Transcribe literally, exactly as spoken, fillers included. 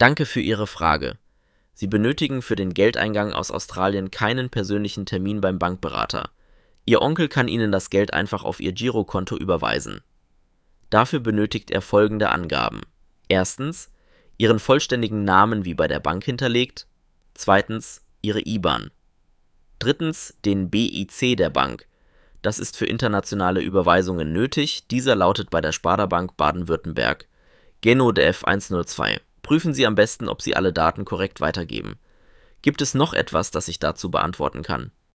Danke für Ihre Frage. Sie benötigen für den Geldeingang aus Australien keinen persönlichen Termin beim Bankberater. Ihr Onkel kann Ihnen das Geld einfach auf Ihr Girokonto überweisen. Dafür benötigt er folgende Angaben. Erstens, Ihren vollständigen Namen wie bei der Bank hinterlegt. Zweitens, Ihre I B A N. Drittens, den B I C der Bank. Das ist für internationale Überweisungen nötig. Dieser lautet bei der Sparda-Bank Baden-Württemberg GenoDef eins null zwei. Prüfen Sie am besten, ob Sie alle Daten korrekt weitergeben. Gibt es noch etwas, das ich dazu beantworten kann?